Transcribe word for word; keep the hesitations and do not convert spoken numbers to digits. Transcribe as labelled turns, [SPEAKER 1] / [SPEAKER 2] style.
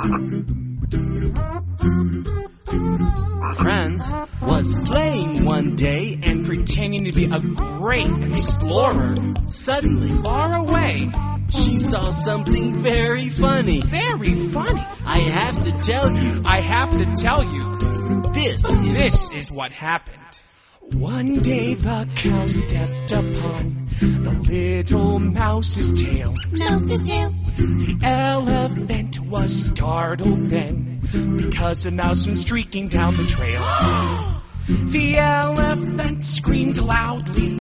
[SPEAKER 1] Franz was playing one day and
[SPEAKER 2] pretending to be a great explorer.
[SPEAKER 1] Suddenly,
[SPEAKER 2] Far away.
[SPEAKER 1] she saw something very funny.
[SPEAKER 2] Very funny.
[SPEAKER 1] I have to tell you,
[SPEAKER 2] I have to tell you,
[SPEAKER 1] this is...
[SPEAKER 2] this is what happened. One day the cow stepped upon the little mouse's tail.
[SPEAKER 3] Mouse's tail.
[SPEAKER 2] The elephant was startled then, because a mouse went streaking down the trail. The elephant screamed loudly.